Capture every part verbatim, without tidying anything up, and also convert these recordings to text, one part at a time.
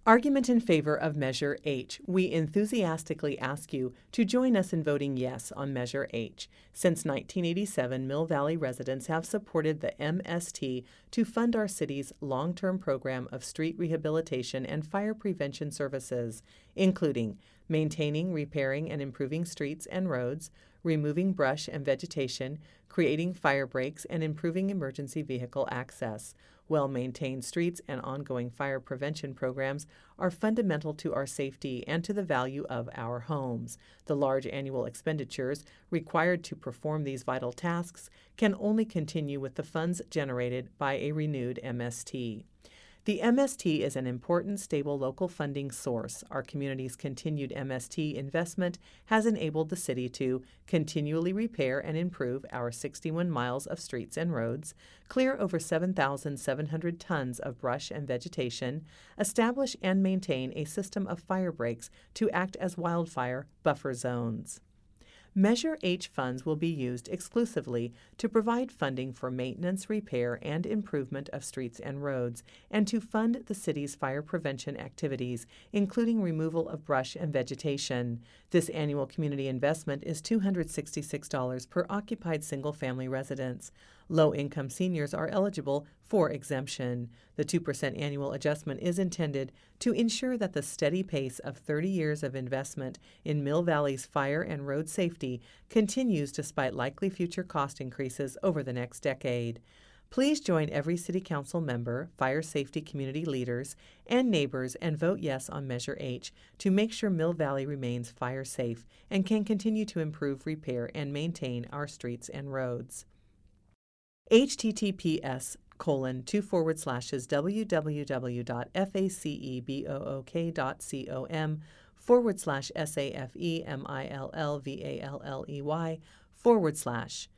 Argument in favor of Measure H. We enthusiastically ask you to join us in voting yes on Measure H. Since nineteen eighty-seven, Mill Valley residents have supported the M S T to fund our city's long-term program of street rehabilitation and fire prevention services, including maintaining, repairing, and improving streets and roads, removing brush and vegetation, creating fire breaks, and improving emergency vehicle access. Well-maintained streets and ongoing fire prevention programs are fundamental to our safety and to the value of our homes. The large annual expenditures required to perform these vital tasks can only continue with the funds generated by a renewed M S T. The M S T is an important, stable local funding source. Our community's continued M S T investment has enabled the city to continually repair and improve our sixty-one miles of streets and roads, clear over seven thousand seven hundred tons of brush and vegetation, establish and maintain a system of fire breaks to act as wildfire buffer zones. Measure H funds will be used exclusively to provide funding for maintenance, repair, and improvement of streets and roads, and to fund the city's fire prevention activities, including removal of brush and vegetation. This annual community investment is two hundred sixty-six dollars per occupied single-family residence. Low-income seniors are eligible for exemption. The two percent annual adjustment is intended to ensure that the steady pace of thirty years of investment in Mill Valley's fire and road safety continues despite likely future cost increases over the next decade. Please join every City Council member, fire safety community leaders, and neighbors and vote yes on Measure H to make sure Mill Valley remains fire safe and can continue to improve, repair, and maintain our streets and roads. H T T P S colon two forward slashes www.facebook.com forward slash S-A-F-E-M-I-L-L-V-A-L-L-E-Y forward slash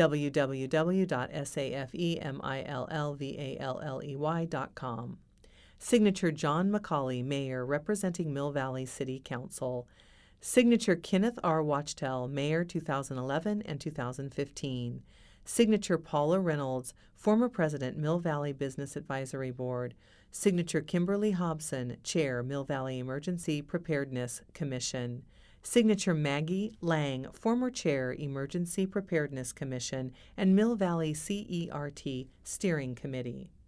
www.safemillvalley.com. Signature John McCauley, Mayor, representing Mill Valley City Council. Signature Kenneth R. Wachtel, Mayor, two thousand eleven and two thousand fifteen. Signature Paula Reynolds, former President, Mill Valley Business Advisory Board. Signature Kimberly Hobson, Chair, Mill Valley Emergency Preparedness Commission. Signature Maggie Lang, former Chair, Emergency Preparedness Commission and Mill Valley C E R T Steering Committee.